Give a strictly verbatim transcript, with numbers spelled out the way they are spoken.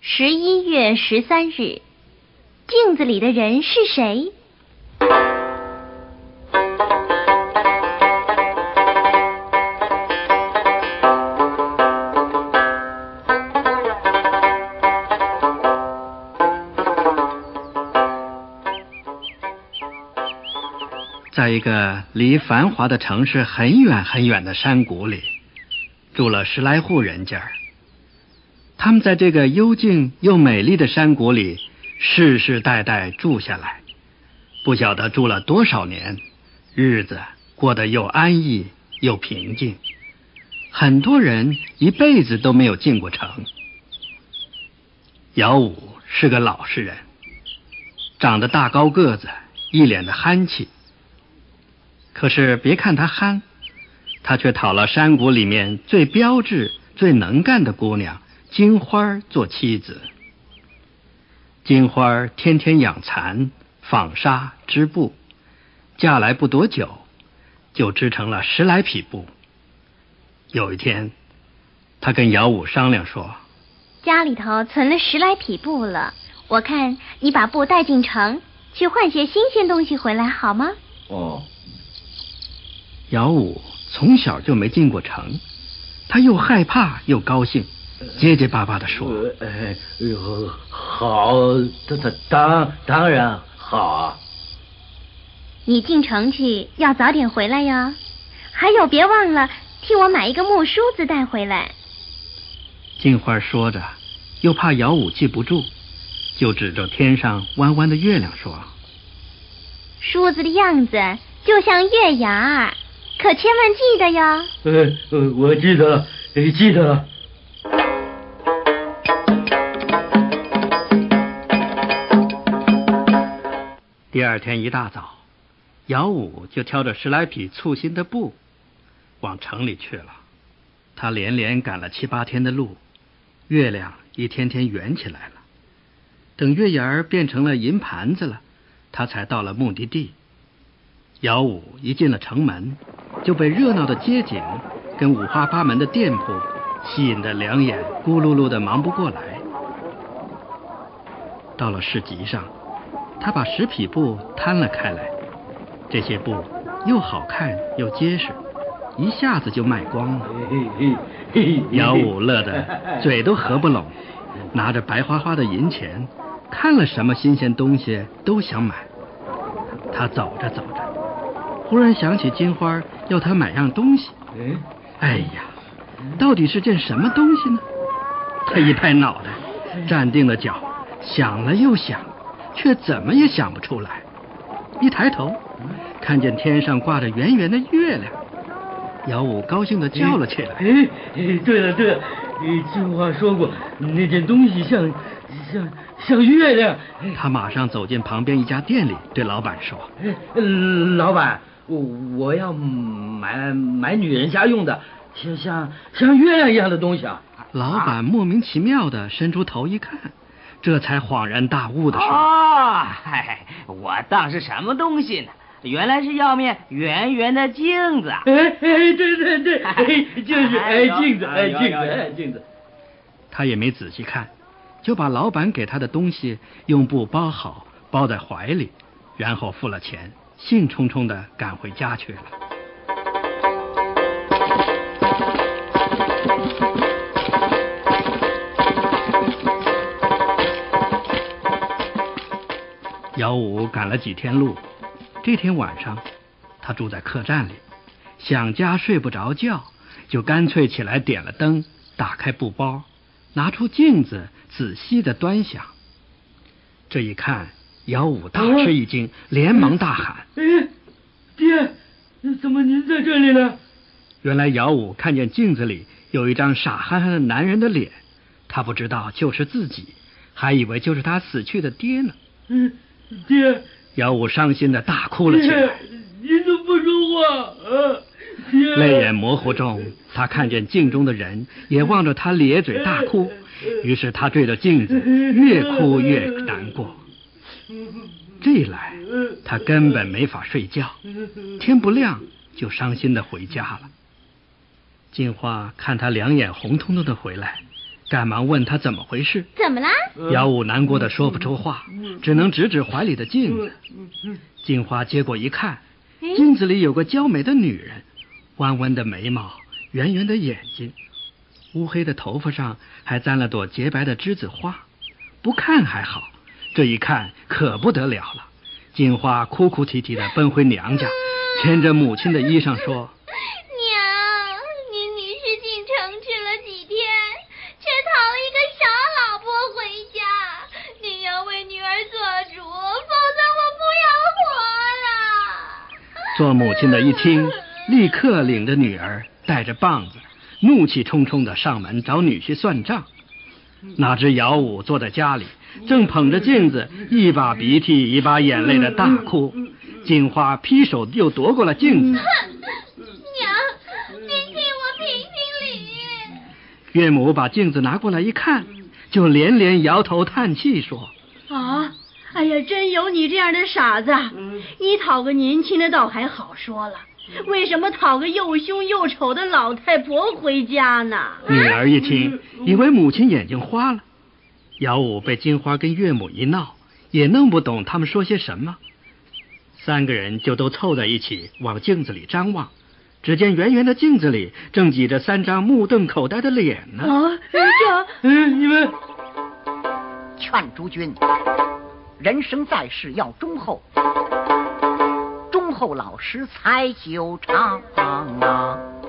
十一月十三日，镜子里的人是谁？ 在一个离繁华的城市很远很远的山谷里，住了十来户人家。他们在这个幽静又美丽的山谷里世世代代住下来，不晓得住了多少年，日子过得又安逸又平静。很多人一辈子都没有进过城。姚武是个老实人，长得大高个子，一脸的憨气。可是别看他憨，他却讨了山谷里面最标致最能干的姑娘金花做妻子。金花天天养蚕纺纱织布，嫁来不多久就织成了十来匹布。有一天他跟姚武商量说， 家里头存了十来匹布了，我看你把布带进城去换些新鲜东西回来好吗？ 哦。 姚武从小就没进过城，他又害怕又高兴，结结巴巴地说：“ 哎呦，好，当当当然好啊！ 你进城去要早点回来哟，还有别忘了替我买一个木梳子带回来。” 金花说着，又怕姚武记不住，就指着天上弯弯的月亮说：“ 梳子的样子就像月牙，可千万记得呀。” 呃呃，我记得了，记得了。 第二天一大早，姚武就挑着十来匹簇新的布往城里去了。他连连赶了七八天的路，月亮一天天圆起来了。等月牙儿变成了银盘子了，他才到了目的地。姚武一进了城门，就被热闹的街景跟五花八门的店铺吸引得两眼咕噜噜的忙不过来。到了市集上，他把十匹布摊了开来，这些布又好看又结实，一下子就卖光了。姚武乐得嘴都合不拢，拿着白花花的银钱，看了什么新鲜东西都想买。他走着走着，忽然想起金花要他买样东西。哎呀，到底是件什么东西呢？他一拍脑袋，站定了脚，想了又想，却怎么也想不出来。一抬头，看见天上挂着圆圆的月亮，姚武高兴地叫了起来：“ 哎哎，对了对了，金花说过那件东西像像像月亮。” 他马上走进旁边一家店里，对老板说：“ 老板，我我要买买女人家用的，像像像月亮一样的东西啊！” 老板莫名其妙地伸出头一看，这才恍然大悟地说：“ 哦，嗨，我当是什么东西呢？原来是要面圆圆的镜子。” 哎哎，对对对，哎，就是哎镜子，哎镜子，哎镜子。 他也没仔细看，就把老板给他的东西用布包好，包在怀里，然后付了钱，兴冲冲地赶回家去了。姚武赶了几天路，这天晚上他住在客栈里，想家睡不着觉，就干脆起来点了灯，打开布包，拿出镜子仔细地端详。这一看，姚武大吃一惊，连忙大喊：“ 哎，爹，怎么您在这里呢？” 原来姚武看见镜子里有一张傻憨憨的男人的脸，他不知道就是自己，还以为就是他死去的爹呢。 嗯，爹！ 姚武伤心的大哭了起来。 你怎么不说话啊？爹！ 泪眼模糊中，他看见镜中的人也望着他咧嘴大哭，于是他对着镜子越哭越难过。这一来，他根本没法睡觉，天不亮就伤心的回家了。金花看他两眼红彤彤的回来， 赶忙问他怎么回事。 怎么啦？ 姚武难过的说不出话，只能指指怀里的镜子。金花接过一看，镜子里有个娇美的女人，弯弯的眉毛，圆圆的眼睛，乌黑的头发上还沾了朵洁白的栀子花。不看还好，这一看可不得了了。金花哭哭啼啼的奔回娘家，牵着母亲的衣裳说： 娘，您女婿进城去了几天，却讨了一个傻老婆回家，您要为女儿做主，否则我不要活了。 做母亲的一听，立刻领着女儿带着棒子，怒气冲冲的上门找女婿算账。哪知姚武坐在家里，正捧着镜子，一把鼻涕一把眼泪的大哭。金花劈手又夺过了镜子。 娘，您替我评评理。 岳母把镜子拿过来一看，就连连摇头叹气说： 啊，哎呀，真有你这样的傻子！你讨个年轻的倒还好说了，为什么讨个又凶又丑的老太婆回家呢？ 女儿一听，以为母亲眼睛花了。姚武被金花跟岳母一闹，也弄不懂他们说些什么。三个人就都凑在一起往镜子里张望，只见圆圆的镜子里正挤着三张目瞪口呆的脸呢。 啊，这…… 嗯，你们劝诸君，人生在世要忠厚，忠厚老实才久长啊。